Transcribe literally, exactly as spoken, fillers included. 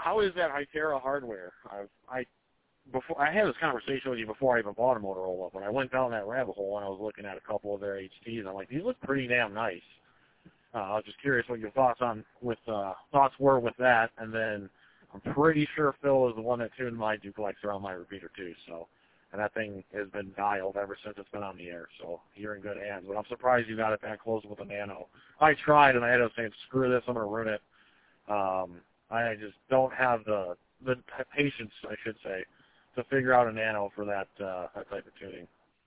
how is that Hytera hardware? I've, I before I had this conversation with you before I even bought a Motorola. When I went down that rabbit hole and I was looking at a couple of their H Ts, I'm like, these look pretty damn nice. Uh, I was just curious what your thoughts on with uh, thoughts were with that, and then I'm pretty sure Phil is the one that tuned my duplexer on my repeater too. So, and that thing has been dialed ever since it's been on the air. So you're in good hands. But I'm surprised you got it that close with a Nano. I tried and I ended up saying, screw this, I'm gonna ruin it. Um, I just don't have the the patience, I should say, to figure out a Nano for that uh, that type of tuning.